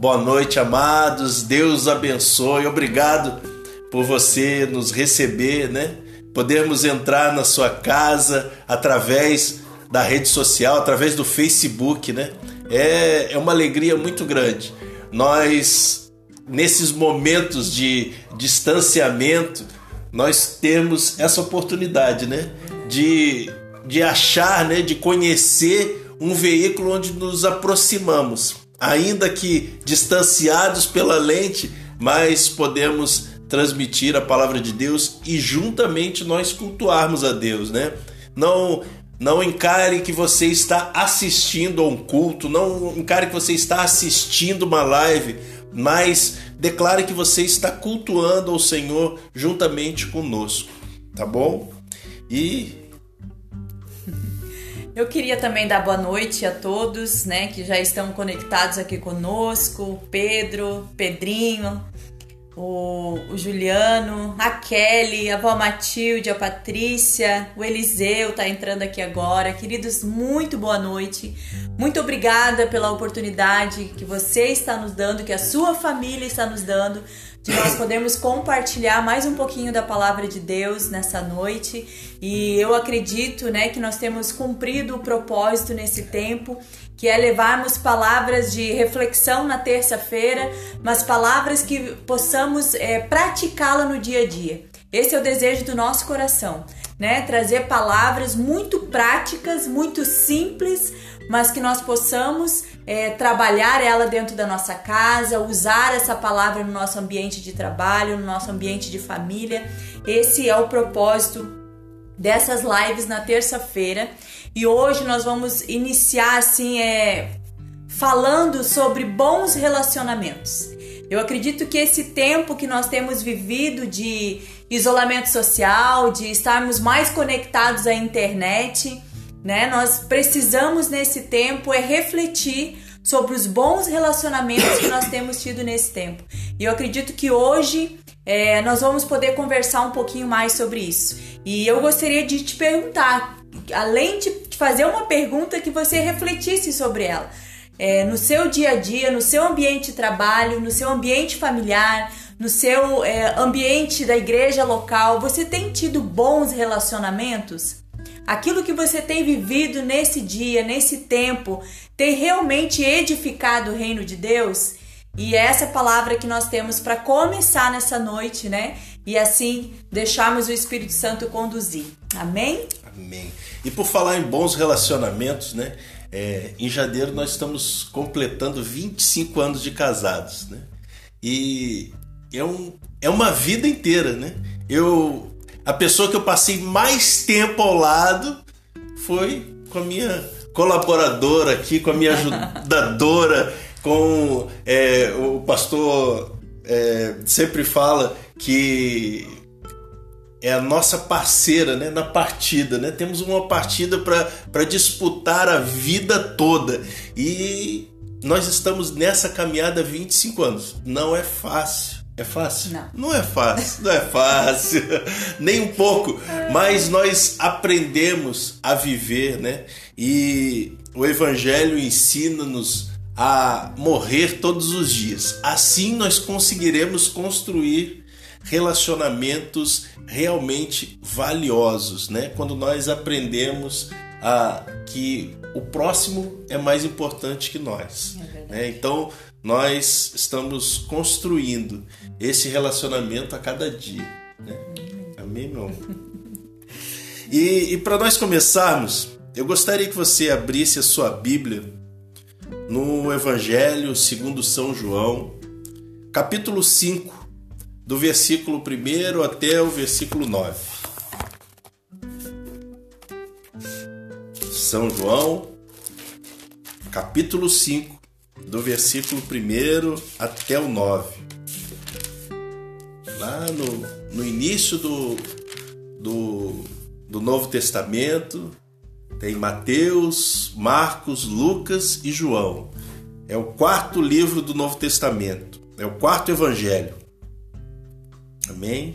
Boa noite, amados. Deus abençoe. Obrigado por você nos receber, né? Podermos entrar na sua casa através da rede social, através do Facebook, né? É uma alegria muito grande. Nós, nesses momentos de distanciamento, nós temos essa oportunidade, né? De achar, né? De conhecer um veículo onde nos aproximamos, ainda que distanciados pela lente, mas podemos transmitir a palavra de Deus e juntamente nós cultuarmos a Deus, né? Não encare que você está assistindo a um culto, não encare que você está assistindo uma live, mas declare que você está cultuando ao Senhor juntamente conosco, tá bom? Eu queria também dar boa noite a todos, né, que já estão conectados aqui conosco, Pedro, Pedrinho, o Juliano, a Kelly, a avó Matilde, a Patrícia, o Eliseu tá entrando aqui agora. Queridos, muito boa noite. Muito obrigada pela oportunidade que você está nos dando, que a sua família está nos dando, de nós podermos compartilhar mais um pouquinho da palavra de Deus nessa noite. E eu acredito, né, que nós temos cumprido o propósito nesse tempo, que é levarmos palavras de reflexão na terça-feira, mas palavras que possamos praticá-la no dia a dia. Esse é o desejo do nosso coração, né? Trazer palavras muito práticas, muito simples, mas que nós possamos trabalhar ela dentro da nossa casa, usar essa palavra no nosso ambiente de trabalho, no nosso ambiente de família. Esse é o propósito dessas lives na terça-feira. E hoje nós vamos iniciar assim, falando sobre bons relacionamentos. Eu acredito que esse tempo que nós temos vivido de isolamento social, de estarmos mais conectados à internet, né? Nós precisamos nesse tempo refletir sobre os bons relacionamentos que nós temos tido nesse tempo. E eu acredito que hoje nós vamos poder conversar um pouquinho mais sobre isso. E eu gostaria de te perguntar, além de fazer uma pergunta, que você refletisse sobre ela. No seu dia a dia, no seu ambiente de trabalho, no seu ambiente familiar, no seu ambiente da igreja local, você tem tido bons relacionamentos? Aquilo que você tem vivido nesse dia, nesse tempo, tem realmente edificado o reino de Deus? E é essa palavra que nós temos para começar nessa noite, né? E assim deixarmos o Espírito Santo conduzir. Amém? Amém. E por falar em bons relacionamentos, né? Em janeiro nós estamos completando 25 anos de casados, né? E é uma vida inteira, né? A pessoa que eu passei mais tempo ao lado foi com a minha colaboradora aqui, com a minha ajudadora, com o pastor sempre fala que é a nossa parceira, né, na partida, né? Temos uma partida para disputar a vida toda e nós estamos nessa caminhada há 25 anos. Não é fácil. É fácil? Não é fácil, não é fácil, nem um pouco, mas nós aprendemos a viver, né? E o Evangelho ensina-nos a morrer todos os dias. Assim nós conseguiremos construir relacionamentos realmente valiosos, né? Quando nós aprendemos que o próximo é mais importante que nós, né? Então nós estamos construindo esse relacionamento a cada dia, né? Amém, meu amor? E para nós começarmos, eu gostaria que você abrisse a sua Bíblia no Evangelho segundo São João, capítulo 5, do versículo 1 até o versículo 9. São João, capítulo 5, do versículo 1 até o 9. Lá no início do Novo Testamento, tem Mateus, Marcos, Lucas e João. É o quarto livro do Novo Testamento. É o quarto evangelho. Amém?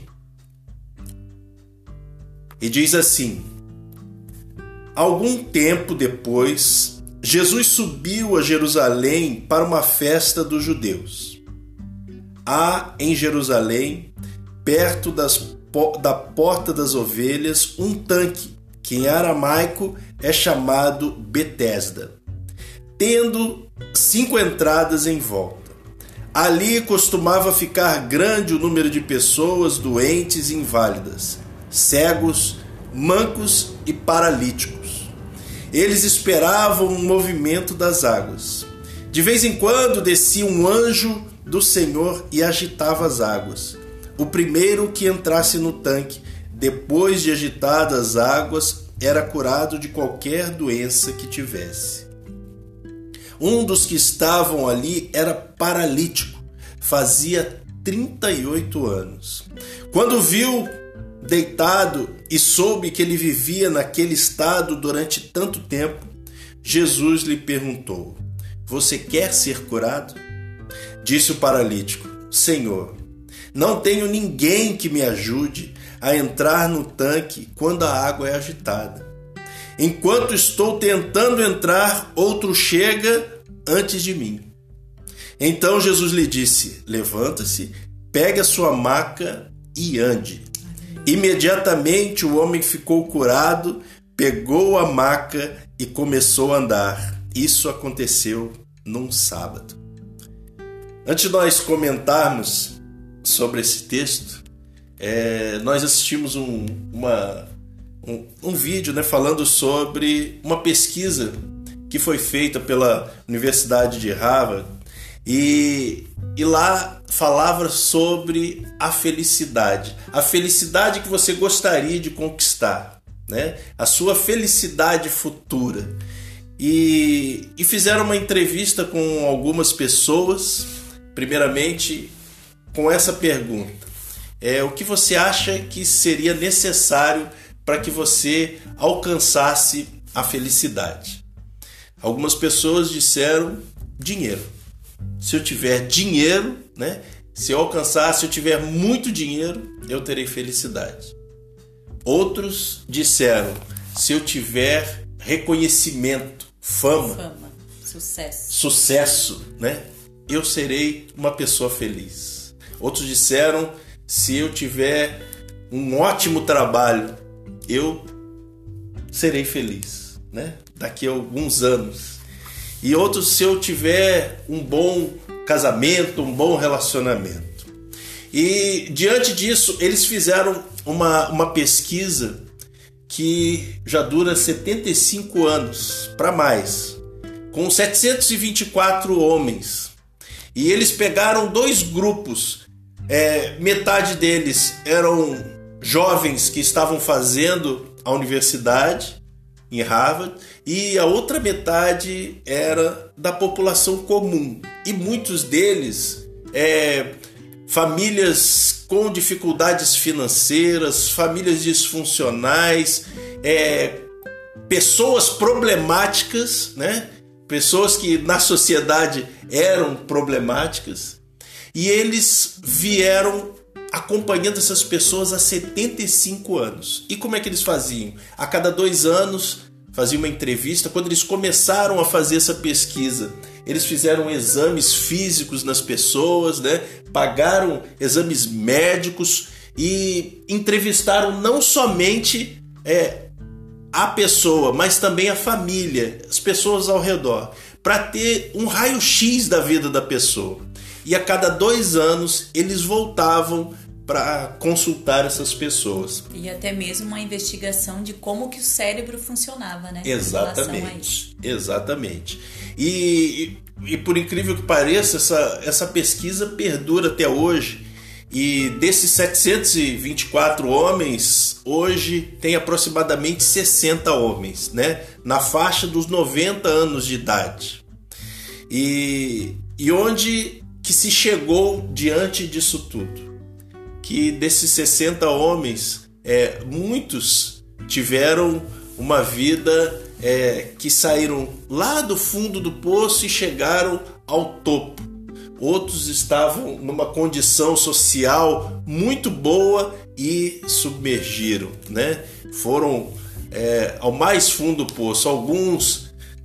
E diz assim: algum tempo depois, Jesus subiu a Jerusalém para uma festa dos judeus. Há em Jerusalém, perto da Porta das Ovelhas, um tanque, que em aramaico é chamado Betesda, tendo 5 entradas em volta. Ali costumava ficar grande o número de pessoas doentes e inválidas, cegos, mancos e paralíticos. Eles esperavam o movimento das águas. De vez em quando descia um anjo do Senhor e agitava as águas. O primeiro que entrasse no tanque, depois de agitadas as águas, era curado de qualquer doença que tivesse. Um dos que estavam ali era paralítico, fazia 38 anos. Quando viu deitado e soube que ele vivia naquele estado durante tanto tempo, Jesus lhe perguntou: "Você quer ser curado?" Disse o paralítico: "Senhor, não tenho ninguém que me ajude a entrar no tanque quando a água é agitada. Enquanto estou tentando entrar, outro chega antes de mim." Então Jesus lhe disse: "Levanta-se, pegue a sua maca e ande." Imediatamente o homem ficou curado, pegou a maca e começou a andar. Isso aconteceu num sábado. Antes de nós comentarmos sobre esse texto, nós assistimos um vídeo, né, falando sobre uma pesquisa que foi feita pela Universidade de Harvard e lá falava sobre a felicidade que você gostaria de conquistar, né? A sua felicidade futura. E fizeram uma entrevista com algumas pessoas, primeiramente com essa pergunta: o que você acha que seria necessário para que você alcançasse a felicidade? Algumas pessoas disseram dinheiro. Se eu tiver dinheiro, né? Se eu tiver muito dinheiro, eu terei felicidade. Outros disseram: se eu tiver reconhecimento, fama, sucesso, né? Eu serei uma pessoa feliz. Outros disseram: se eu tiver um ótimo trabalho, eu serei feliz, né? Daqui a alguns anos. E outros: se eu tiver um bom casamento, um bom relacionamento. E diante disso, eles fizeram uma pesquisa que já dura 75 anos para mais, com 724 homens. E eles pegaram 2 grupos. Metade deles eram jovens que estavam fazendo a universidade em Harvard, e a outra metade era da população comum. E muitos deles, famílias com dificuldades financeiras, famílias disfuncionais, pessoas problemáticas, né? Pessoas que na sociedade eram problemáticas. E eles vieram acompanhando essas pessoas há 75 anos. E como é que eles faziam? A cada 2 anos faziam uma entrevista. Quando eles começaram a fazer essa pesquisa, eles fizeram exames físicos nas pessoas, né? Pagaram exames médicos e entrevistaram não somente a pessoa, mas também a família, as pessoas ao redor, para ter um raio-x da vida da pessoa. E a cada 2 anos eles voltavam para consultar essas pessoas. E até mesmo uma investigação de como que o cérebro funcionava, né? Exatamente. E por incrível que pareça, essa pesquisa perdura até hoje. E desses 724 homens, hoje tem aproximadamente 60 homens, né? Na faixa dos 90 anos de idade. E onde que se chegou diante disso tudo? Que desses 60 homens, muitos tiveram uma vida que saíram lá do fundo do poço e chegaram ao topo. Outros estavam numa condição social muito boa e submergiram, né? Foram ao mais fundo do poço. Alguns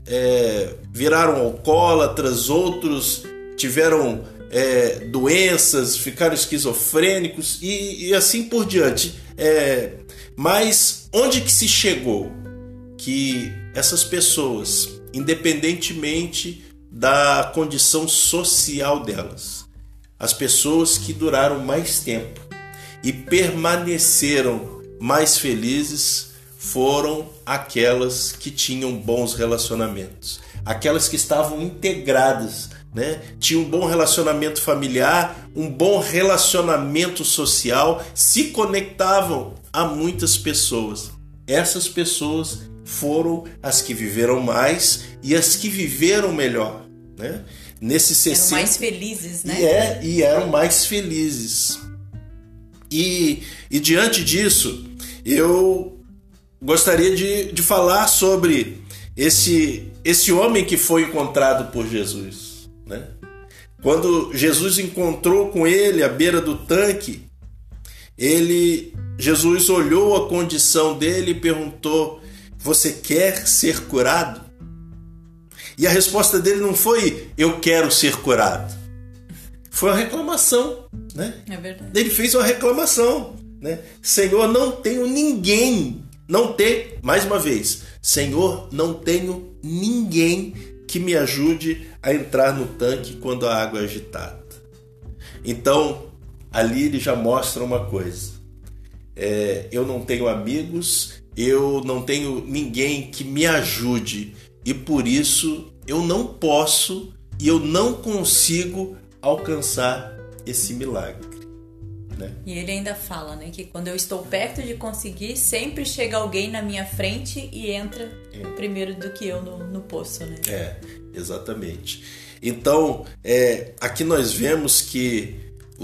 viraram alcoólatras, outros tiveram doenças, ficaram esquizofrênicos e assim por diante. Mas onde que se chegou? Que essas pessoas, independentemente da condição social delas, as pessoas que duraram mais tempo e permaneceram mais felizes foram aquelas que tinham bons relacionamentos, aquelas que estavam integradas, né? Tinham um bom relacionamento familiar, um bom relacionamento social, se conectavam a muitas pessoas. Essas pessoas foram as que viveram mais e as que viveram melhor, né? Nesses 60... Eram mais felizes, né? E eram mais felizes. E diante disso, eu gostaria de falar sobre esse homem que foi encontrado por Jesus, né? Quando Jesus encontrou com ele à beira do tanque, Jesus olhou a condição dele e perguntou: você quer ser curado? E a resposta dele não foi: eu quero ser curado. Foi uma reclamação, né? É verdade. Ele fez uma reclamação, né? Senhor, não tenho ninguém. Mais uma vez, Senhor, não tenho ninguém que me ajude a entrar no tanque quando a água é agitada. Então, ali ele já mostra uma coisa. Eu não tenho amigos, eu não tenho ninguém que me ajude e por isso eu não posso e eu não consigo alcançar esse milagre, né? E ele ainda fala, né, que quando eu estou perto de conseguir, sempre chega alguém na minha frente e entra primeiro do que eu no poço, né? Exatamente. Então, aqui nós vemos que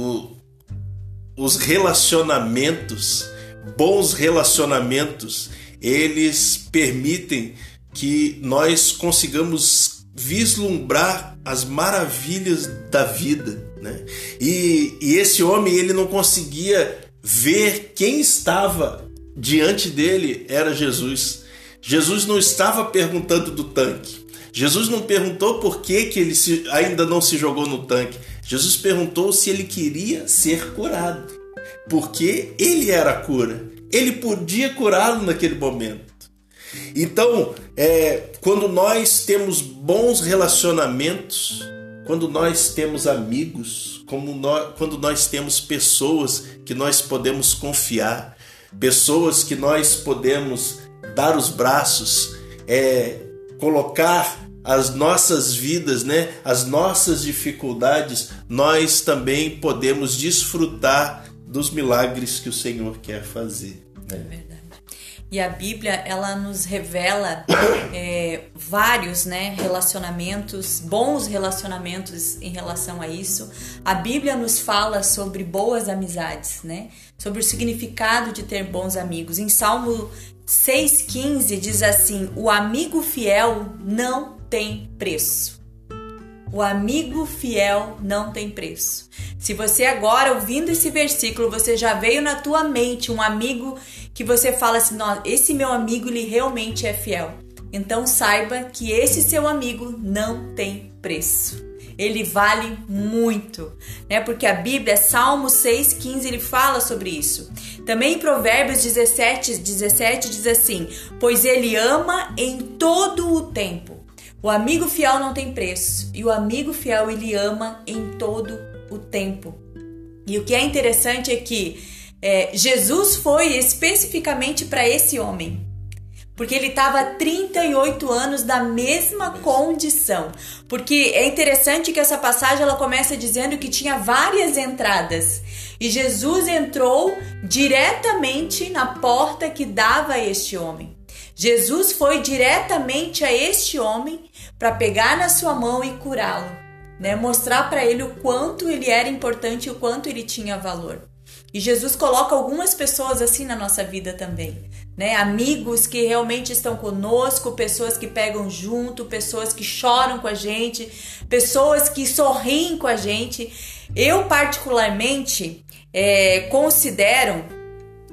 os relacionamentos, bons relacionamentos, eles permitem que nós consigamos vislumbrar as maravilhas da vida, né? E esse homem, ele não conseguia ver quem estava diante dele. Era Jesus. Jesus não estava perguntando do tanque. Jesus não perguntou por que ele ainda não se jogou no tanque. Jesus perguntou se ele queria ser curado, porque ele era a cura. Ele podia curá-lo naquele momento. Então, quando nós temos bons relacionamentos, quando nós temos amigos, quando nós temos pessoas que nós podemos confiar, pessoas que nós podemos dar os braços, colocar as nossas vidas, né, as nossas dificuldades, nós também podemos desfrutar dos milagres que o Senhor quer fazer, né? É verdade. E a Bíblia, ela nos revela vários, né, relacionamentos, bons relacionamentos em relação a isso. A Bíblia nos fala sobre boas amizades, né? Sobre o significado de ter bons amigos. Em Salmo 6,15 diz assim: o amigo fiel não tem preço. O amigo fiel não tem preço. Se você agora, ouvindo esse versículo, você já veio na tua mente um amigo que você fala assim: não, esse meu amigo, ele realmente é fiel. Então saiba que esse seu amigo não tem preço. Ele vale muito, né? Porque a Bíblia, Salmo 6,15, ele fala sobre isso. Também em Provérbios 17 diz assim: pois ele ama em todo o tempo. O amigo fiel não tem preço, e o amigo fiel, ele ama em todo o tempo. E o que é interessante é que Jesus foi especificamente para esse homem, porque ele estava há 38 anos na mesma condição. Porque é interessante que essa passagem ela começa dizendo que tinha várias entradas, e Jesus entrou diretamente na porta que dava a este homem. Jesus foi diretamente a este homem para pegar na sua mão e curá-lo, né? Mostrar para ele o quanto ele era importante e o quanto ele tinha valor. E Jesus coloca algumas pessoas assim na nossa vida também, né? Amigos que realmente estão conosco, pessoas que pegam junto, pessoas que choram com a gente, pessoas que sorriem com a gente. Eu particularmente considero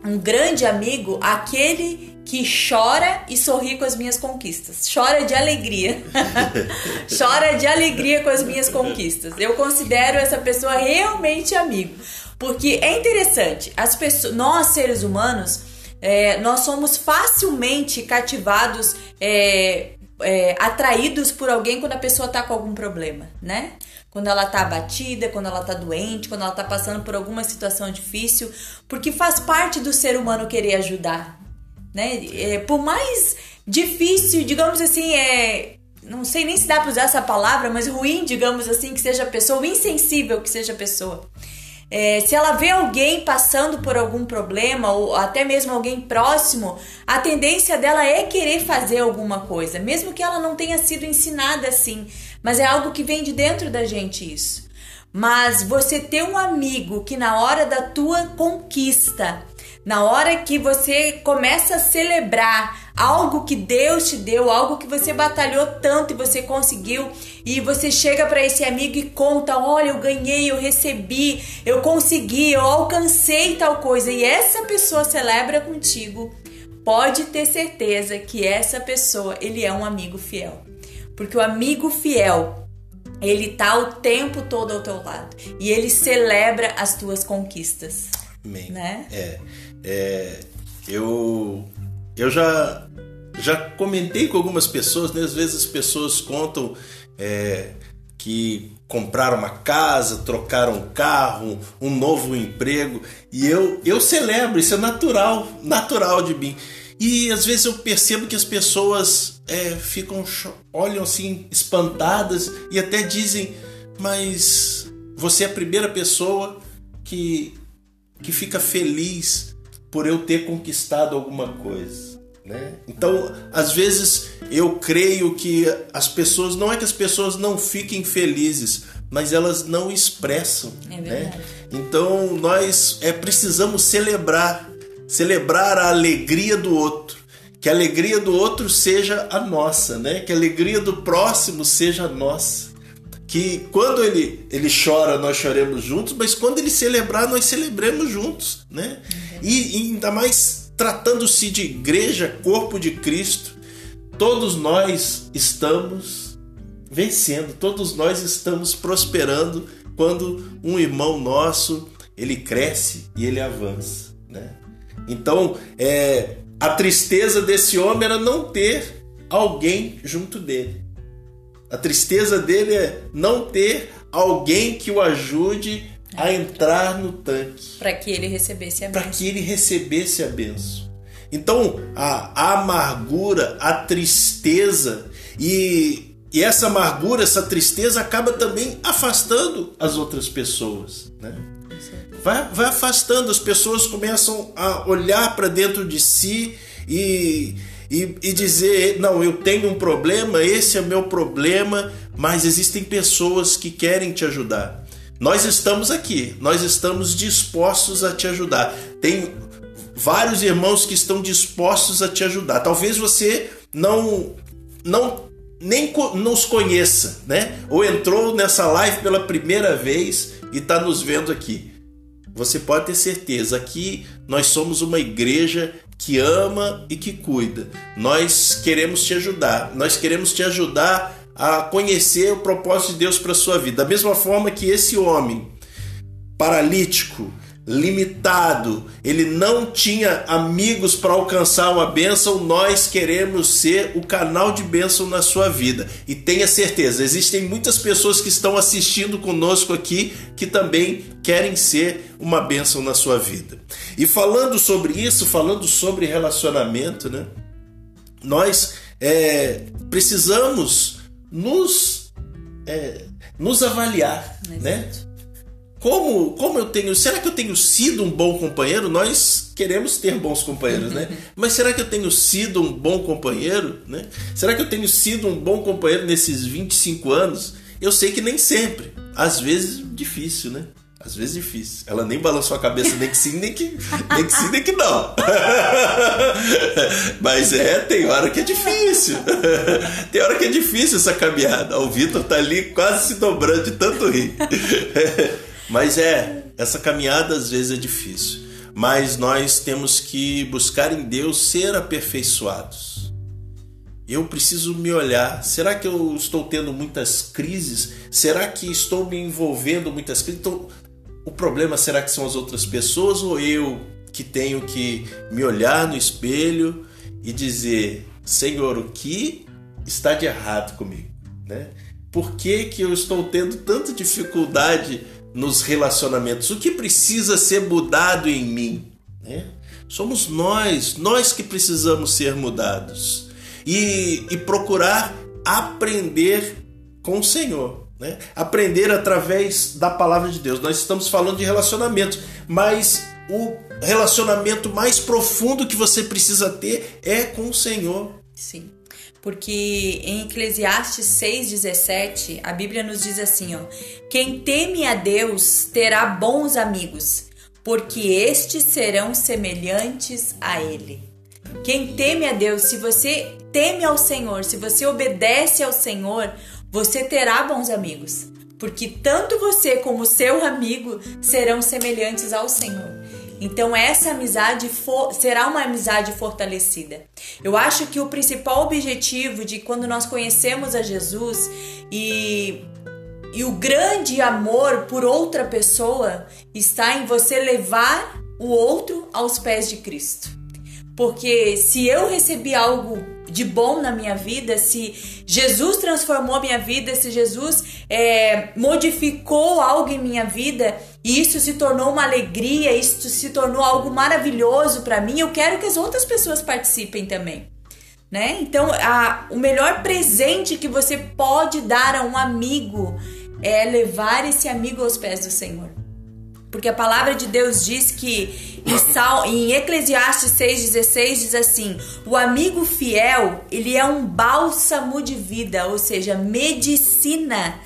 um grande amigo, aquele que chora e sorri com as minhas conquistas. Chora de alegria. Chora de alegria com as minhas conquistas. Eu considero essa pessoa realmente amigo. Porque é interessante, as pessoas, nós seres humanos, nós somos facilmente cativados, atraídos por alguém quando a pessoa está com algum problema, né? Quando ela está abatida, quando ela está doente, quando ela está passando por alguma situação difícil, porque faz parte do ser humano querer ajudar, né? Por mais difícil, digamos assim, não sei nem se dá para usar essa palavra, mas ruim, digamos assim, que seja a pessoa, insensível que seja a pessoa. Se ela vê alguém passando por algum problema ou até mesmo alguém próximo, a tendência dela é querer fazer alguma coisa, mesmo que ela não tenha sido ensinada assim, mas é algo que vem de dentro da gente isso. Mas você ter um amigo que na hora da tua conquista, na hora que você começa a celebrar algo que Deus te deu, algo que você batalhou tanto e você conseguiu, e você chega para esse amigo e conta, olha, eu ganhei, eu recebi, eu consegui, eu alcancei tal coisa, e essa pessoa celebra contigo, pode ter certeza que essa pessoa, ele é um amigo fiel. Porque o amigo fiel, ele tá o tempo todo ao teu lado e ele celebra as tuas conquistas. Amém. Né? Eu já comentei com algumas pessoas, né? Às vezes as pessoas contam que compraram uma casa, trocaram um carro, um novo emprego, e eu celebro, isso é natural de mim. E às vezes eu percebo que as pessoas olham assim espantadas e até dizem, mas você é a primeira pessoa que fica feliz por eu ter conquistado alguma coisa, né? Então, às vezes eu creio que as pessoas, não é que as pessoas não fiquem felizes, mas elas não expressam, né? Então nós precisamos celebrar a alegria do outro, que a alegria do outro seja a nossa, né? Que a alegria do próximo seja a nossa, que quando ele chora nós choremos juntos, mas quando ele celebrar nós celebremos juntos, né? E ainda mais tratando-se de igreja, corpo de Cristo, todos nós estamos vencendo, todos nós estamos prosperando quando um irmão nosso ele cresce e ele avança, né? Então, a tristeza desse homem era não ter alguém junto dele. A tristeza dele é não ter alguém que o ajude a entrar no tanque. Para que ele recebesse a bênção. Então, a amargura, a tristeza e essa amargura, essa tristeza acaba também afastando as outras pessoas, né? Vai afastando, as pessoas começam a olhar para dentro de si e dizer, não, eu tenho um problema, esse é o meu problema, mas existem pessoas que querem te ajudar. Nós estamos aqui, nós estamos dispostos a te ajudar. Tem vários irmãos que estão dispostos a te ajudar. Talvez você nem nos conheça, né? Ou entrou nessa live pela primeira vez e está nos vendo aqui. Você pode ter certeza, aqui nós somos uma igreja que ama e que cuida. Nós queremos te ajudar. Nós queremos te ajudar a conhecer o propósito de Deus para a sua vida. Da mesma forma que esse homem paralítico, limitado, ele não tinha amigos para alcançar uma bênção, nós queremos ser o canal de bênção na sua vida. E tenha certeza, existem muitas pessoas que estão assistindo conosco aqui que também querem ser uma bênção na sua vida. E falando sobre isso, falando sobre relacionamento, né? Nós precisamos nos avaliar, né? Como eu tenho... Será que eu tenho sido um bom companheiro? Nós queremos ter bons companheiros, né? Mas será que eu tenho sido um bom companheiro, né? Será que eu tenho sido um bom companheiro nesses 25 anos? Eu sei que nem sempre. Às vezes difícil, né? Às vezes difícil. Ela nem balançou a cabeça, nem que sim, nem que sim, nem que não. Mas tem hora que é difícil. Tem hora que é difícil essa caminhada. O Vitor tá ali quase se dobrando de tanto rir. Mas essa caminhada às vezes é difícil. mas nós temos que buscar em Deus ser aperfeiçoados. Eu preciso me olhar. Será que eu estou tendo muitas crises? Será que estou me envolvendo em muitas crises? Então, o problema será que são as outras pessoas ou eu que tenho que me olhar no espelho e dizer: Senhor, o que está de errado comigo? Né? Por que eu estou tendo tanta dificuldade nos relacionamentos? O que precisa ser mudado em mim? Né? Somos nós que precisamos ser mudados. E procurar aprender com o Senhor. Né? Aprender através da palavra de Deus. Nós estamos falando de relacionamento, mas o relacionamento mais profundo que você precisa ter é com o Senhor. Sim, porque em Eclesiastes 6,17 a Bíblia nos diz assim, quem teme a Deus terá bons amigos, porque estes serão semelhantes a Ele. Quem teme a Deus, se você teme ao Senhor, se você obedece ao Senhor, você terá bons amigos, porque tanto você como seu amigo serão semelhantes ao Senhor. Então essa amizade será uma amizade fortalecida. Eu acho que o principal objetivo de quando nós conhecemos a Jesus e o grande amor por outra pessoa está em você levar o outro aos pés de Cristo. Porque se eu recebi algo de bom na minha vida, se Jesus transformou minha vida, se Jesus modificou algo em minha vida, e isso se tornou uma alegria, isso se tornou algo maravilhoso para mim, eu quero que as outras pessoas participem também. Né? Então, o melhor presente que você pode dar a um amigo é levar esse amigo aos pés do Senhor. Porque a palavra de Deus diz que em Eclesiastes 6,16 diz assim: o amigo fiel, ele é um bálsamo de vida, ou seja, medicina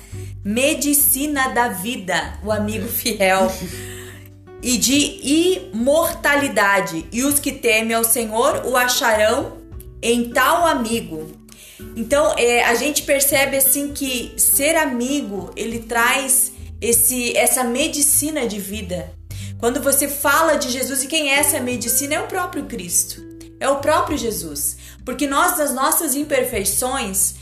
da vida, o amigo fiel, e de imortalidade, e os que temem ao Senhor o acharão em tal amigo. Então a gente percebe assim que ser amigo, ele traz essa medicina de vida. Quando você fala de Jesus, e quem é essa medicina? É o próprio Cristo, é o próprio Jesus. Porque nós, das nossas imperfeições,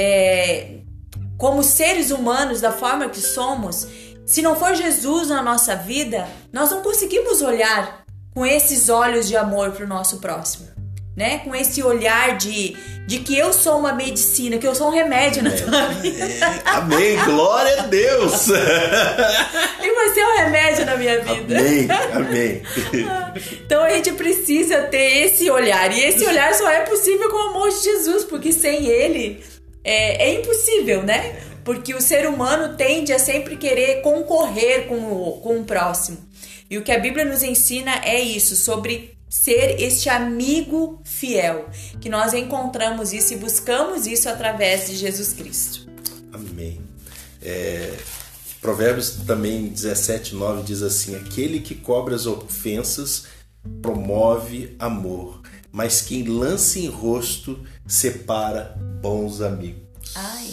como seres humanos, da forma que somos, se não for Jesus na nossa vida, nós não conseguimos olhar com esses olhos de amor para o nosso próximo. Né? Com esse olhar de que eu sou uma medicina, que eu sou um remédio na tua vida. Amém, glória a Deus. E você é um remédio na minha vida. Amém. Então a gente precisa ter esse olhar, e esse olhar só é possível com o amor de Jesus, porque sem ele é impossível, né? Porque o ser humano tende a sempre querer concorrer com o próximo. E o que a Bíblia nos ensina é isso, sobre ser este amigo fiel, que nós encontramos isso e buscamos isso através de Jesus Cristo. Amém. Provérbios também 17:9 diz assim: aquele que cobre as ofensas promove amor, mas quem lança em rosto separa bons amigos. Ai.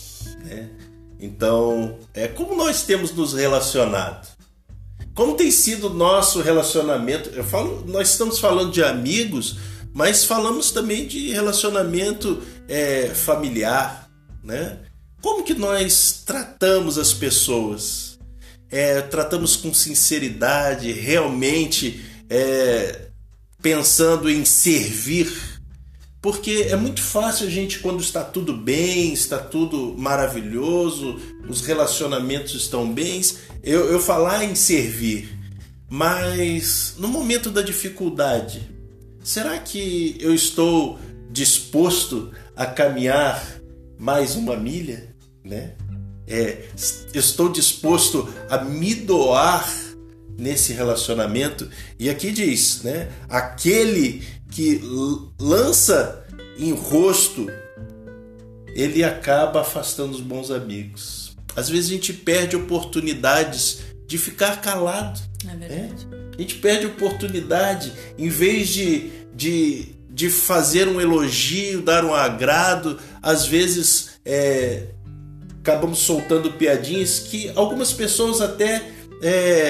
Então, como nós temos nos relacionado? Como tem sido o nosso relacionamento? Nós estamos falando de amigos, mas falamos também de relacionamento familiar, né? Como que nós tratamos as pessoas? Tratamos com sinceridade, realmente pensando em servir? Porque é muito fácil a gente, quando está tudo bem, está tudo maravilhoso, os relacionamentos estão bem, eu falar em servir. Mas no momento da dificuldade, será que eu estou disposto a caminhar mais uma milha? Né? Estou disposto a me doar nesse relacionamento? E aqui diz, né? Aquele que lança em rosto, ele acaba afastando os bons amigos. Às vezes a gente perde oportunidades de ficar calado. É verdade. A gente perde oportunidade, em vez de fazer um elogio, dar um agrado, às vezes acabamos soltando piadinhas que algumas pessoas até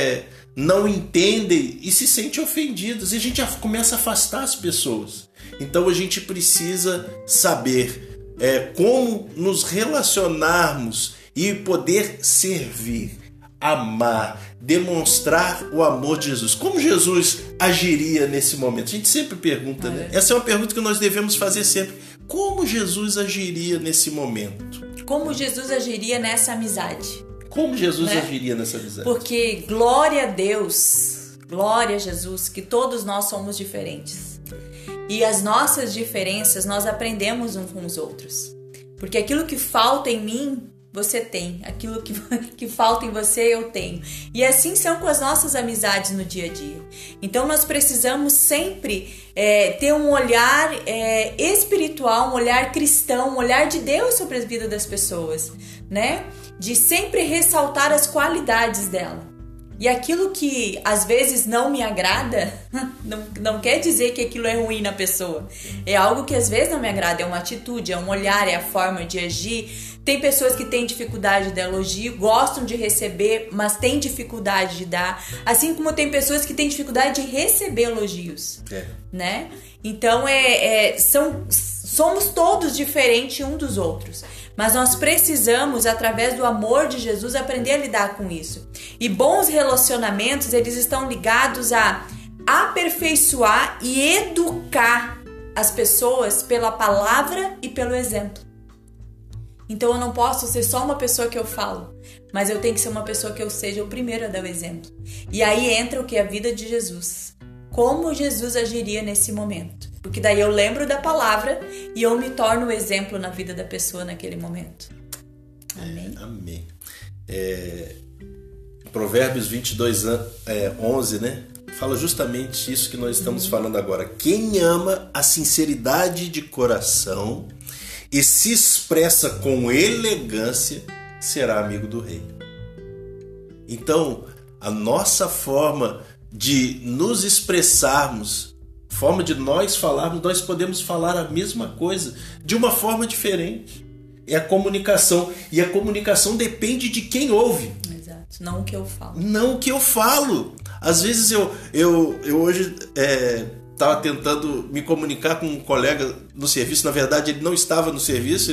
não entendem e se sentem ofendidos. E a gente já começa a afastar as pessoas. Então a gente precisa saber como nos relacionarmos e poder servir, amar, demonstrar o amor de Jesus. Como Jesus agiria nesse momento? A gente sempre pergunta, né? Essa é uma pergunta que nós devemos fazer sempre. Como Jesus agiria nesse momento? Como Jesus agiria nessa amizade? Como Jesus agiria nessa amizade? Porque glória a Deus, glória a Jesus, que todos nós somos diferentes. E as nossas diferenças nós aprendemos uns com os outros. Porque aquilo que falta em mim, você tem. Aquilo que falta em você, eu tenho. E assim são com as nossas amizades no dia a dia. Então nós precisamos sempre ter um olhar espiritual, um olhar cristão, um olhar de Deus sobre a vida das pessoas, né? De sempre ressaltar as qualidades dela. E aquilo que às vezes não me agrada, não quer dizer que aquilo é ruim na pessoa. É algo que às vezes não me agrada, é uma atitude, é um olhar, é a forma de agir. Tem pessoas que têm dificuldade de elogio, gostam de receber, mas têm dificuldade de dar. Assim como tem pessoas que têm dificuldade de receber elogios, né? Então somos todos diferentes uns dos outros. Mas nós precisamos, através do amor de Jesus, aprender a lidar com isso. E bons relacionamentos, eles estão ligados a aperfeiçoar e educar as pessoas pela palavra e pelo exemplo. Então eu não posso ser só uma pessoa que eu falo, mas eu tenho que ser uma pessoa que eu seja o primeiro a dar o exemplo. E aí entra o que? A vida de Jesus. Como Jesus agiria nesse momento? Porque daí eu lembro da palavra e eu me torno o exemplo na vida da pessoa naquele momento. Amém? Amém. Provérbios 22, 11, né? Fala justamente isso que nós estamos falando agora. Quem ama a sinceridade de coração e se expressa com elegância será amigo do rei. Então, a nossa forma de nos expressarmos, forma de nós falarmos, nós podemos falar a mesma coisa de uma forma diferente. É a comunicação. E a comunicação depende de quem ouve. Exato. Não o que eu falo. Não o que eu falo. Às vezes eu hoje estava tentando me comunicar com um colega no serviço. Na verdade, ele não estava no serviço,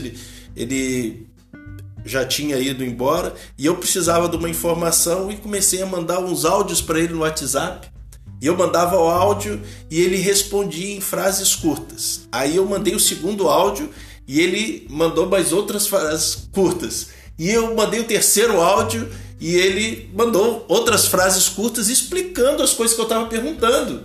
ele já tinha ido embora. E eu precisava de uma informação e comecei a mandar uns áudios para ele no WhatsApp. E eu mandava o áudio e ele respondia em frases curtas. Aí eu mandei o segundo áudio e ele mandou mais outras frases curtas. E eu mandei o terceiro áudio e ele mandou outras frases curtas explicando as coisas que eu estava perguntando.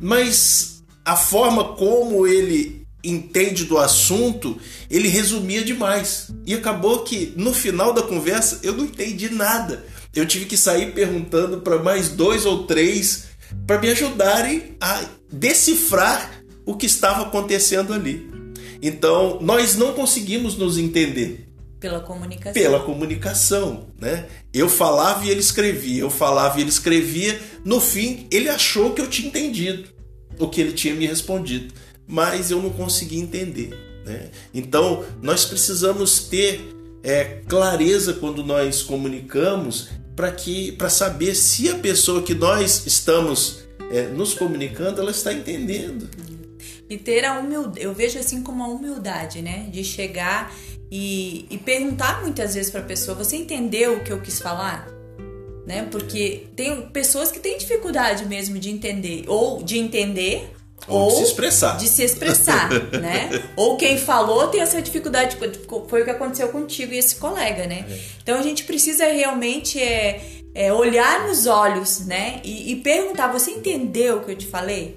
Mas a forma como ele entende do assunto, ele resumia demais. E acabou que no final da conversa eu não entendi nada. Eu tive que sair perguntando para mais 2 ou 3 para me ajudarem a decifrar o que estava acontecendo ali. Então, nós não conseguimos nos entender. Pela comunicação. Pela comunicação, né? Eu falava e ele escrevia, eu falava e ele escrevia. No fim, ele achou que eu tinha entendido o que ele tinha me respondido, mas eu não conseguia entender, né? Então, nós precisamos ter clareza quando nós comunicamos para saber se a pessoa que nós estamos nos comunicando, ela está entendendo. E ter a humildade, eu vejo assim como a humildade, né? De chegar e perguntar muitas vezes para a pessoa, você entendeu o que eu quis falar? Né? Porque tem pessoas que têm dificuldade mesmo de entender, ou de ou de se expressar, né? Ou quem falou tem essa dificuldade, foi o que aconteceu contigo e esse colega, né? Então a gente precisa realmente olhar nos olhos, né? E perguntar, você entendeu o que eu te falei?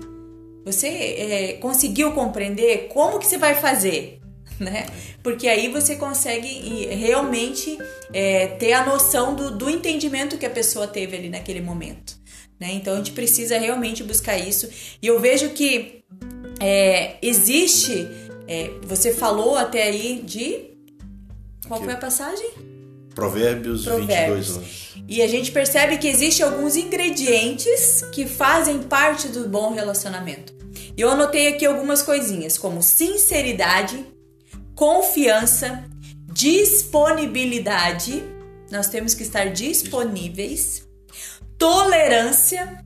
Você conseguiu compreender? Como que você vai fazer? Né? Porque aí você consegue realmente ter a noção do entendimento que a pessoa teve ali naquele momento, né? Então a gente precisa realmente buscar isso. E eu vejo que existe, você falou até aí de... Qual foi a passagem? Provérbios 22 anos. E a gente percebe que existem alguns ingredientes que fazem parte do bom relacionamento. Eu anotei aqui algumas coisinhas, como sinceridade, confiança, disponibilidade. Nós temos que estar disponíveis. tolerância,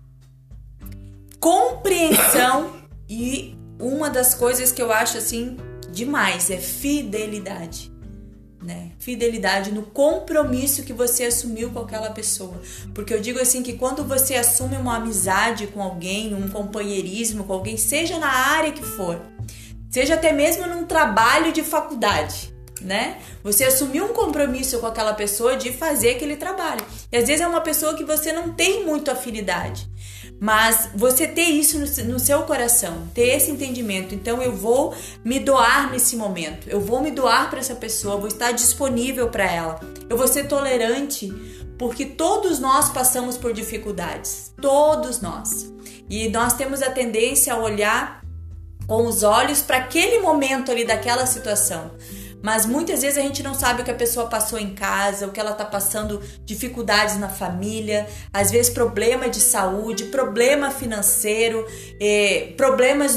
compreensão e uma das coisas que eu acho assim demais é fidelidade, né? Fidelidade no compromisso que você assumiu com aquela pessoa. Porque eu digo assim que quando você assume uma amizade com alguém, um companheirismo com alguém, seja na área que for, seja até mesmo num trabalho de faculdade, né? Você assumiu um compromisso com aquela pessoa de fazer aquele trabalho. E às vezes é uma pessoa que você não tem muito afinidade, mas você ter isso no seu coração, ter esse entendimento. Então eu vou me doar nesse momento, eu vou me doar para essa pessoa, vou estar disponível para ela, eu vou ser tolerante, porque todos nós passamos por dificuldades, todos nós. E nós temos a tendência a olhar com os olhos para aquele momento ali daquela situação. Mas muitas vezes a gente não sabe o que a pessoa passou em casa, o que ela está passando, dificuldades na família, às vezes problema de saúde, problema financeiro, problemas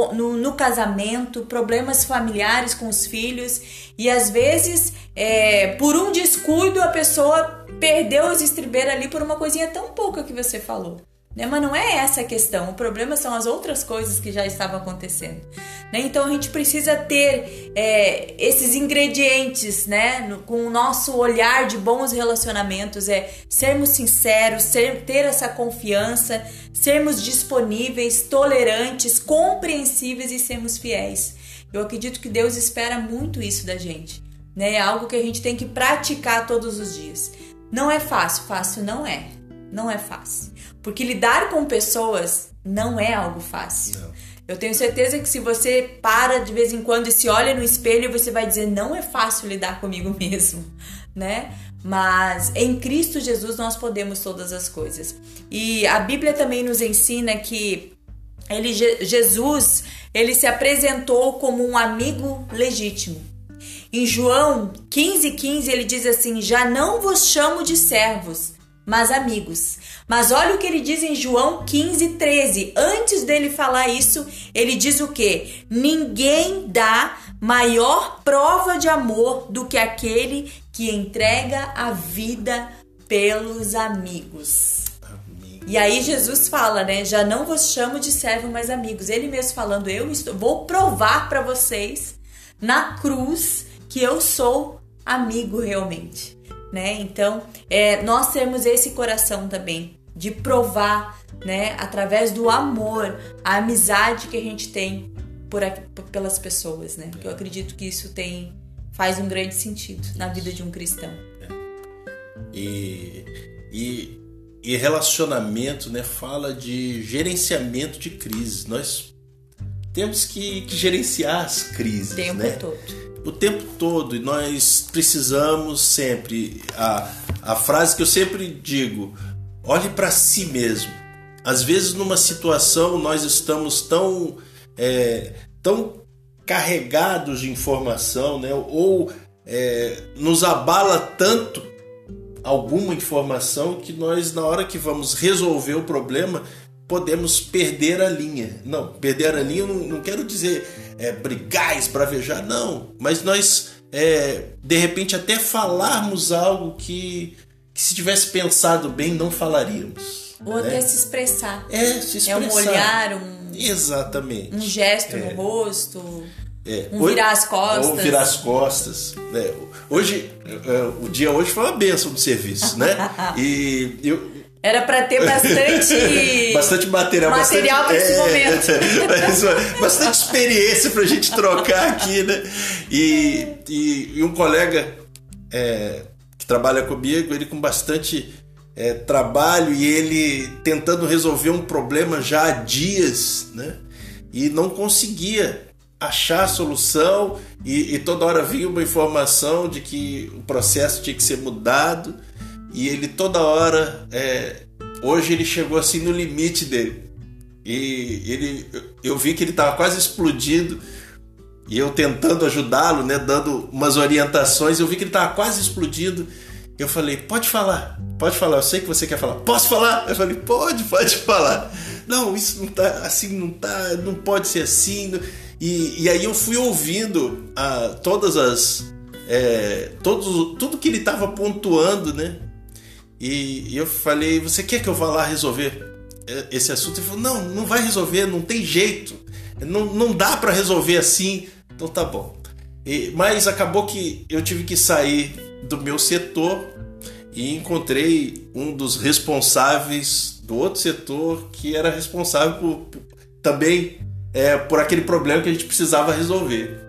no casamento, problemas familiares com os filhos. E às vezes, por um descuido, a pessoa perdeu os estribeiros ali por uma coisinha tão pouca que você falou. Mas não é essa a questão, o problema são as outras coisas que já estavam acontecendo. Então a gente precisa ter esses ingredientes, né? Com o nosso olhar de bons relacionamentos, sermos sinceros, ter essa confiança, sermos disponíveis, tolerantes, compreensíveis e sermos fiéis. Eu acredito que Deus espera muito isso da gente, né? É algo que a gente tem que praticar todos os dias. Não é fácil não é. Não é fácil. Porque lidar com pessoas não é algo fácil. Não. Eu tenho certeza que se você para de vez em quando e se olha no espelho, você vai dizer, não é fácil lidar comigo mesmo, né? Mas em Cristo Jesus nós podemos todas as coisas. E a Bíblia também nos ensina que Jesus, ele se apresentou como um amigo legítimo. Em João 15:15 ele diz assim, já não vos chamo de servos, mas amigos. Mas olha o que ele diz em João 15:13. Antes dele falar isso, ele diz o quê? Ninguém dá maior prova de amor do que aquele que entrega a vida pelos amigos. E aí Jesus fala, né? Já não vos chamo de servo, mas amigos. Ele mesmo falando, vou provar para vocês na cruz que eu sou amigo realmente. Né? Então, nós temos esse coração também de provar, né, através do amor, a amizade que a gente tem pelas pessoas, né? Porque eu acredito que isso faz um grande sentido na vida de um cristão. E relacionamento, né, fala de gerenciamento de crises. Nós temos que gerenciar as crises, o tempo todo, e nós precisamos sempre, a frase que eu sempre digo, olhe para si mesmo. Às vezes numa situação nós estamos tão carregados de informação, né? Ou nos abala tanto alguma informação que nós, na hora que vamos resolver o problema, podemos perder a linha. Não, perder a linha eu não quero dizer brigar, esbravejar, não. Mas nós, de repente, até falarmos algo que se tivesse pensado bem, não falaríamos. Ou até se expressar. Se expressar. Um olhar, exatamente. Um gesto no rosto, virar as costas. Ou virar as costas. Hoje, o dia hoje foi uma bênção do serviço, né? E eu... Era para ter bastante material para esse momento. Bastante experiência para a gente trocar aqui, né? E um colega que trabalha comigo, ele com bastante trabalho e ele tentando resolver um problema já há dias, né? E não conseguia achar a solução e toda hora vinha uma informação de que o processo tinha que ser mudado. E ele toda hora, hoje ele chegou assim no limite dele. E eu vi que ele estava quase explodindo. E eu tentando ajudá-lo, né, dando umas orientações, eu vi que ele estava quase explodindo. Eu falei, pode falar, eu sei que você quer falar. Posso falar? Eu falei, pode falar. Não, isso não tá assim, não pode ser assim. E aí eu fui ouvindo tudo que ele estava pontuando, né? E eu falei, você quer que eu vá lá resolver esse assunto? Ele falou, não vai resolver, não tem jeito. Não dá para resolver assim. Então tá bom. Mas acabou que eu tive que sair do meu setor e encontrei um dos responsáveis do outro setor, que era responsável também por aquele problema que a gente precisava resolver.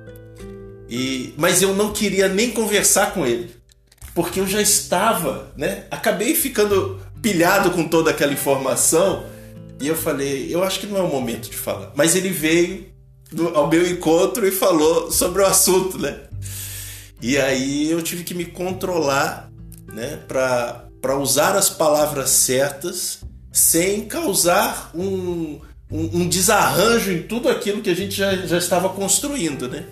Mas eu não queria nem conversar com ele, porque eu já estava, né? Acabei ficando pilhado com toda aquela informação e eu falei, eu acho que não é o momento de falar. Mas ele veio ao meu encontro e falou sobre o assunto, né? E aí eu tive que me controlar, né? Para usar as palavras certas sem causar um desarranjo em tudo aquilo que a gente já estava construindo, né?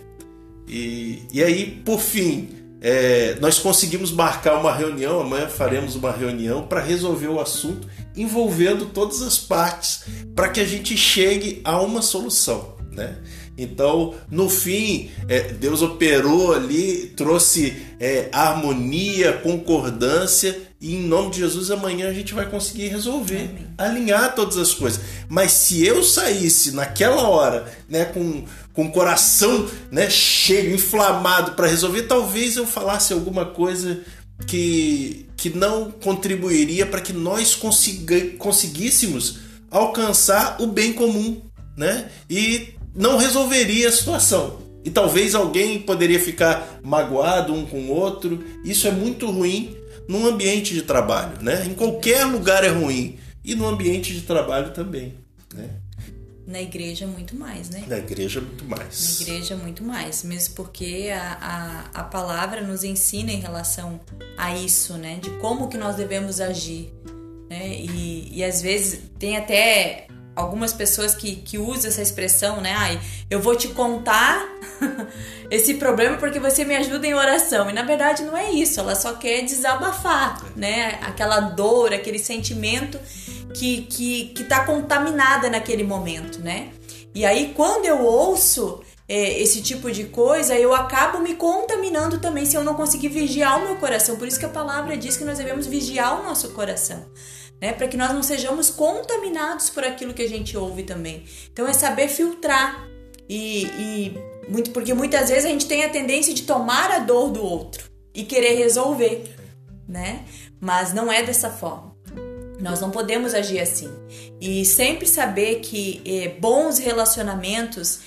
E aí, por fim, nós conseguimos marcar uma reunião. Amanhã faremos uma reunião para resolver o assunto, envolvendo todas as partes, para que a gente chegue a uma solução, né? Então, no fim, Deus operou ali, trouxe harmonia, concordância, e em nome de Jesus amanhã a gente vai conseguir resolver, alinhar todas as coisas. Mas se eu saísse naquela hora, né, com o coração, né, cheio, inflamado para resolver, talvez eu falasse alguma coisa que não contribuiria para que nós conseguíssemos alcançar o bem comum, né? E não resolveria a situação. E talvez alguém poderia ficar magoado um com o outro. Isso é muito ruim num ambiente de trabalho, né? Em qualquer lugar é ruim. E no ambiente de trabalho também, né? Na igreja muito mais, né? Na igreja muito mais. Na igreja muito mais, mesmo porque a palavra nos ensina em relação a isso, né? De como que nós devemos agir, né? E às vezes tem até algumas pessoas que usam essa expressão, né? Ai, eu vou te contar esse problema porque você me ajuda em oração. E na verdade não é isso, ela só quer desabafar, né? Aquela dor, aquele sentimento que tá contaminada naquele momento, né? E aí quando eu ouço esse tipo de coisa, eu acabo me contaminando também se eu não conseguir vigiar o meu coração. Por isso que a palavra diz que nós devemos vigiar o nosso coração, né? Para que nós não sejamos contaminados por aquilo que a gente ouve também. Então é saber filtrar porque muitas vezes a gente tem a tendência de tomar a dor do outro e querer resolver, né? Mas não é dessa forma. Nós não podemos agir assim. E sempre saber que bons relacionamentos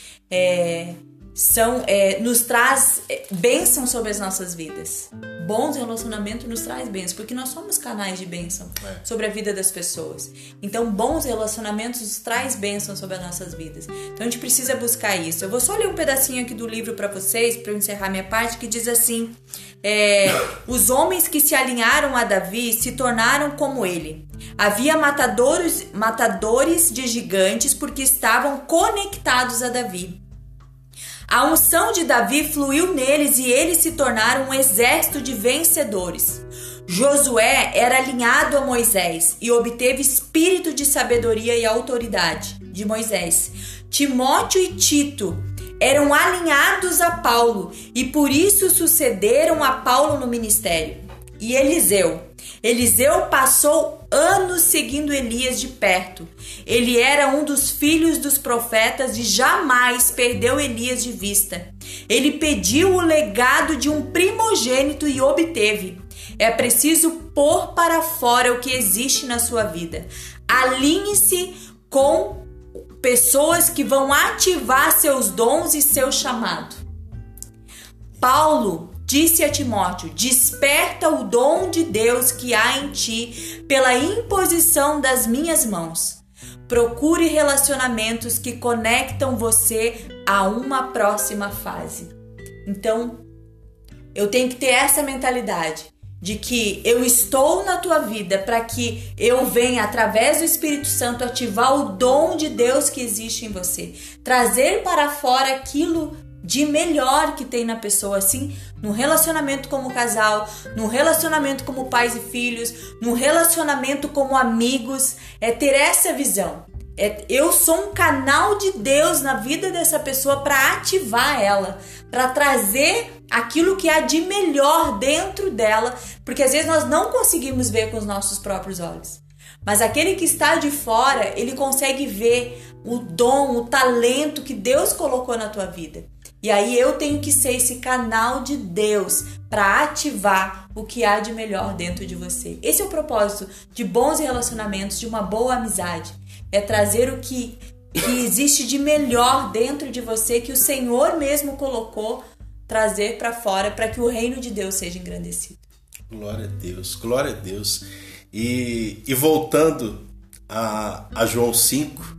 nos traz bênção sobre as nossas vidas. Bons relacionamentos nos traz bênção, porque nós somos canais de bênção sobre a vida das pessoas. Então, bons relacionamentos nos traz bênção sobre as nossas vidas. Então, a gente precisa buscar isso. Eu vou só ler um pedacinho aqui do livro para vocês, para eu encerrar minha parte, que diz assim: os homens que se alinharam a Davi se tornaram como ele. Havia matadores de gigantes porque estavam conectados a Davi. A unção de Davi fluiu neles e eles se tornaram um exército de vencedores. Josué era alinhado a Moisés e obteve espírito de sabedoria e autoridade de Moisés. Timóteo e Tito eram alinhados a Paulo e por isso sucederam a Paulo no ministério. E Eliseu passou anos seguindo Elias de perto. Ele era um dos filhos dos profetas e jamais perdeu Elias de vista. Ele pediu o legado de um primogênito e obteve. É preciso pôr para fora o que existe na sua vida. Alinhe-se com pessoas que vão ativar seus dons e seu chamado. Paulo disse a Timóteo: desperta o dom de Deus que há em ti pela imposição das minhas mãos. Procure relacionamentos que conectam você a uma próxima fase. Então, eu tenho que ter essa mentalidade de que eu estou na tua vida para que eu venha, através do Espírito Santo, ativar o dom de Deus que existe em você. Trazer para fora aquilo de melhor que tem na pessoa, assim, no relacionamento como casal, no relacionamento como pais e filhos, no relacionamento como amigos, ter essa visão. Eu sou um canal de Deus na vida dessa pessoa para ativar ela, para trazer aquilo que há de melhor dentro dela, porque às vezes nós não conseguimos ver com os nossos próprios olhos. Mas aquele que está de fora, ele consegue ver o dom, o talento que Deus colocou na tua vida. E aí eu tenho que ser esse canal de Deus para ativar o que há de melhor dentro de você. Esse é o propósito de bons relacionamentos, de uma boa amizade. É trazer o que existe de melhor dentro de você, que o Senhor mesmo colocou, trazer para fora, para que o reino de Deus seja engrandecido. Glória a Deus, glória a Deus. E voltando a João 5,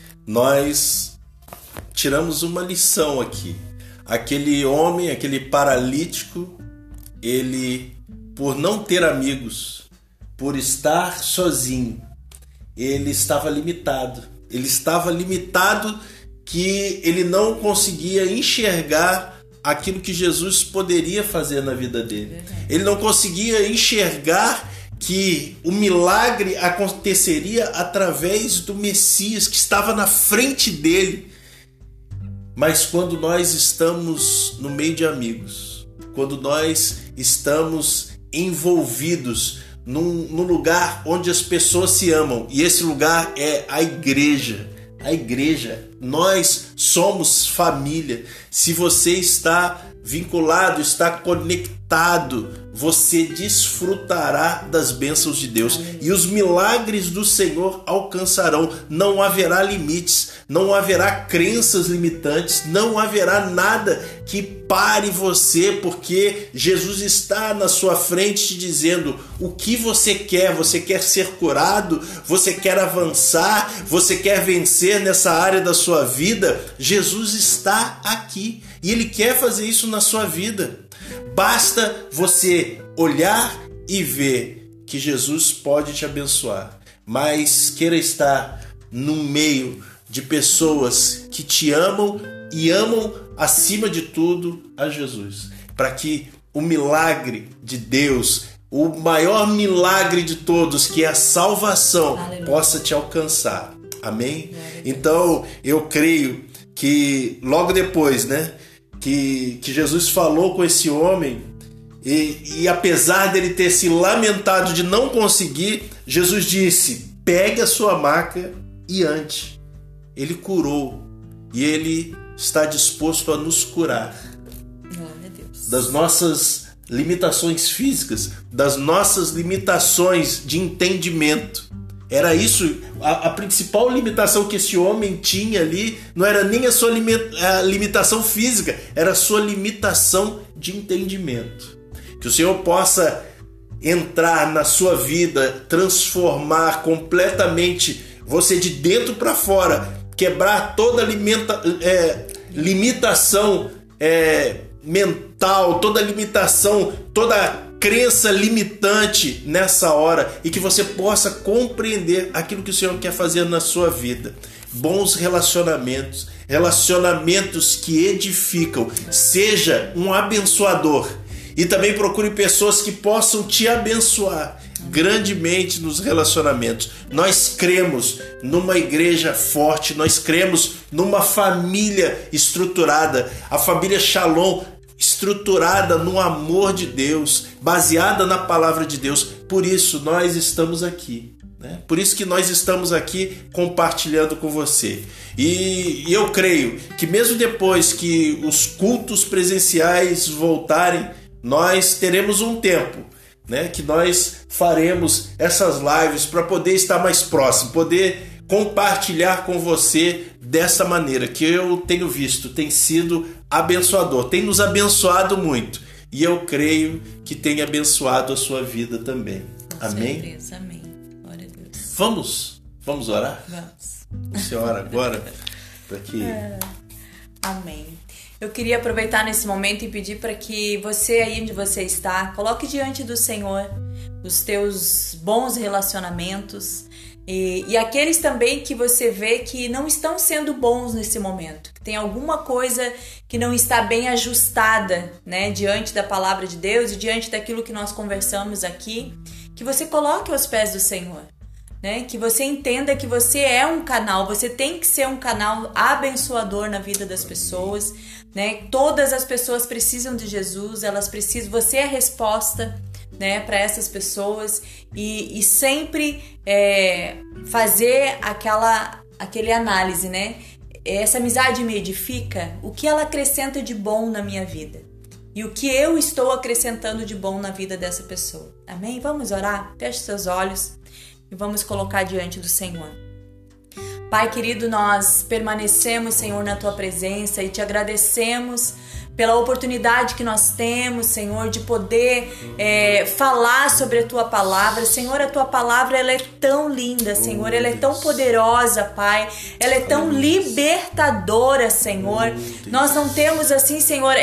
nós tiramos uma lição aqui. Aquele homem, aquele paralítico, ele, por não ter amigos, por estar sozinho, ele estava limitado. Ele estava limitado, que ele não conseguia enxergar aquilo que Jesus poderia fazer na vida dele. Ele não conseguia enxergar que o milagre aconteceria através do Messias que estava na frente dele. Mas quando nós estamos no meio de amigos, quando nós estamos envolvidos num lugar onde as pessoas se amam, e esse lugar é a igreja, nós somos família. Se você está vinculado, está conectado, você desfrutará das bênçãos de Deus. E os milagres do Senhor alcançarão. Não haverá limites, não haverá crenças limitantes, não haverá nada que pare você, porque Jesus está na sua frente te dizendo o que você quer. Você quer ser curado? Você quer avançar? Você quer vencer nessa área da sua vida? Jesus está aqui e Ele quer fazer isso na sua vida. Basta você olhar e ver que Jesus pode te abençoar, mas queira estar no meio de pessoas que te amam e amam acima de tudo a Jesus, para que o milagre de Deus, o maior milagre de todos, que é a salvação, possa te alcançar. Amém? Então eu creio que logo depois, que Jesus falou com esse homem, e apesar dele ter se lamentado de não conseguir, Jesus disse: pegue a sua maca e ande. Ele curou, e Ele está disposto a nos curar das nossas limitações físicas, das nossas limitações de entendimento. Era isso, a principal limitação que esse homem tinha ali não era nem a sua limitação física, era a sua limitação de entendimento. Que o Senhor possa entrar na sua vida, transformar completamente você de dentro para fora, quebrar toda limitação mental, toda limitação, toda crença limitante nessa hora, e que você possa compreender aquilo que o Senhor quer fazer na sua vida. Bons relacionamentos, relacionamentos que edificam. Seja um abençoador e também procure pessoas que possam te abençoar grandemente nos relacionamentos. Nós cremos numa igreja forte, nós cremos numa família estruturada, a família Shalom, estruturada no amor de Deus, baseada na palavra de Deus. Por isso nós estamos aqui, Por isso que nós estamos aqui compartilhando com você. E eu creio que mesmo depois que os cultos presenciais voltarem, nós teremos um tempo, que nós faremos essas lives para poder estar mais próximo, poder compartilhar com você dessa maneira que eu tenho visto, tem sido abençoador, tem nos abençoado muito, e eu creio que tem abençoado a sua vida também. Com amém? Certeza, amém. Glória a Deus. Vamos orar? Vamos. Você ora agora para que... Amém. Eu queria aproveitar nesse momento e pedir para que você aí onde você está, coloque diante do Senhor os teus bons relacionamentos e aqueles também que você vê que não estão sendo bons nesse momento, que tem alguma coisa que não está bem ajustada, diante da palavra de Deus e diante daquilo que nós conversamos aqui, que você coloque aos pés do Senhor. né? Que você entenda que você é um canal, você tem que ser um canal abençoador na vida das pessoas, né? Todas as pessoas precisam de Jesus, elas precisam, você é a resposta, né, para essas pessoas, e sempre fazer aquele análise, né? Essa amizade me edifica, o que ela acrescenta de bom na minha vida? E o que eu estou acrescentando de bom na vida dessa pessoa? Amém? Vamos orar? Feche seus olhos e vamos colocar diante do Senhor. Pai querido, nós permanecemos, Senhor, na Tua presença e te agradecemos pela oportunidade que nós temos, Senhor, de poder falar sobre a Tua Palavra. Senhor, a Tua Palavra, ela é tão linda, Senhor, ela é tão poderosa, Pai, ela é tão libertadora, Senhor. Nós não temos, assim, Senhor,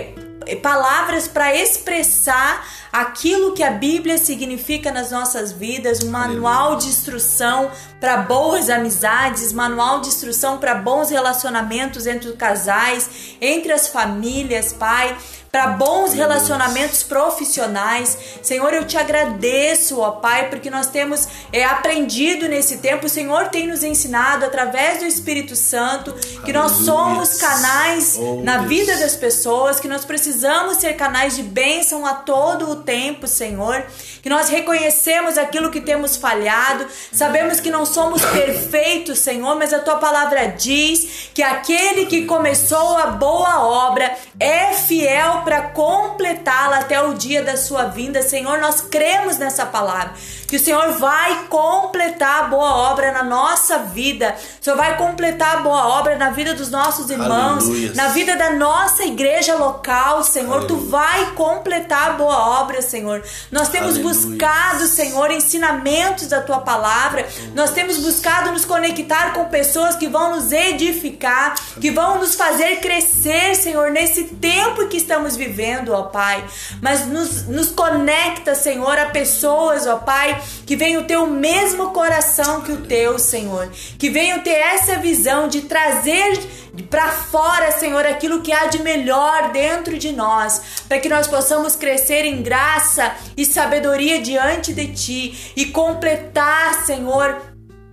palavras para expressar aquilo que a Bíblia significa nas nossas vidas, um manual de instrução para boas amizades, manual de instrução para bons relacionamentos entre os casais, entre as famílias, Pai, para bons relacionamentos profissionais. Senhor, eu te agradeço, ó Pai, porque nós temos aprendido nesse tempo. O Senhor tem nos ensinado através do Espírito Santo que nós somos canais na vida das pessoas, que nós precisamos ser canais de bênção a todo o tempo, Senhor, que nós reconhecemos aquilo que temos falhado, sabemos que não somos perfeitos, Senhor, mas a Tua Palavra diz que aquele que começou a boa obra é fiel para completá-la até o dia da sua vinda. Senhor, nós cremos nessa palavra, que o Senhor vai completar a boa obra na nossa vida, o Senhor vai completar a boa obra na vida dos nossos irmãos, aleluia, na vida da nossa igreja local, Senhor, aleluia, Tu vai completar a boa obra, Senhor. Nós temos aleluia buscado, Senhor, ensinamentos da Tua Palavra, nós temos buscado nos conectar com pessoas que vão nos edificar, que vão nos fazer crescer, Senhor, nesse tempo que estamos vivendo, ó Pai, mas nos conecta, Senhor, a pessoas, ó Pai, que venham ter o mesmo coração que o Teu, Senhor, que venham ter essa visão de trazer para fora, Senhor, aquilo que há de melhor dentro de nós, para que nós possamos crescer em graça e sabedoria diante de Ti e completar, Senhor,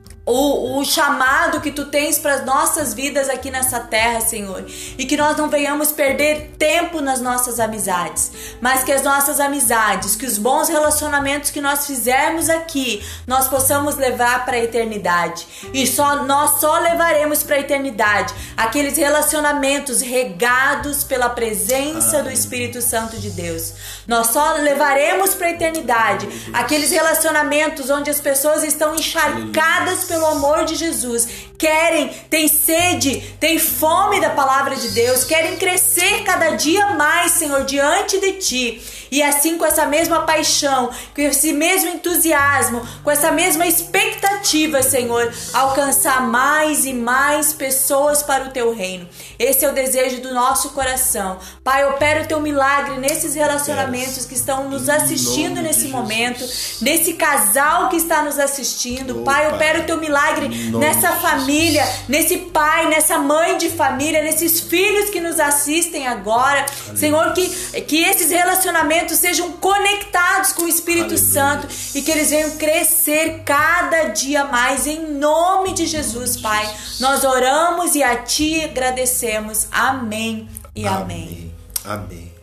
o chamado que Tu tens para as nossas vidas aqui nessa terra, Senhor, e que nós não venhamos perder tempo nas nossas amizades, mas que as nossas amizades, que os bons relacionamentos que nós fizermos aqui, nós possamos levar para a eternidade, e nós só levaremos para a eternidade aqueles relacionamentos regados pela presença do Espírito Santo de Deus. Nós só levaremos para a eternidade aqueles relacionamentos onde as pessoas estão encharcadas pelo amor de Jesus, têm sede, têm fome da palavra de Deus, querem crescer cada dia mais, Senhor, diante de Ti. E assim, com essa mesma paixão, com esse mesmo entusiasmo, com essa mesma expectativa, Senhor, alcançar mais e mais pessoas para o Teu reino. Esse é o desejo do nosso coração. Pai, opera o Teu milagre nesses relacionamentos que estão nos assistindo nesse momento, nesse casal que está nos assistindo. Pai, opera o Teu milagre nessa família, nesse pai, nessa mãe de família, nesses filhos que nos assistem agora. Senhor, que esses relacionamentos sejam conectados com o Espírito Santo e que eles venham crescer cada dia mais, em nome de Jesus, Pai. Nós oramos e a Ti agradecemos. Amém e amém. Amém.